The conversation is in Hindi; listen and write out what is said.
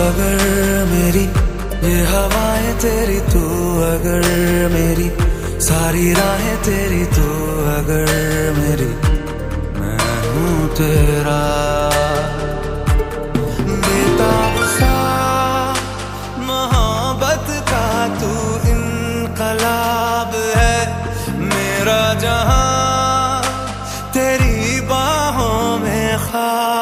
अगर मेरी, ये हवाएं तेरी तू अगर मेरी, सारी राहें तेरी तू अगर मेरी, मैं हूँ तेरा। बेताब सा मोहब्बत का तू इनकलाब है, मेरा जहां तेरी बाहों में खा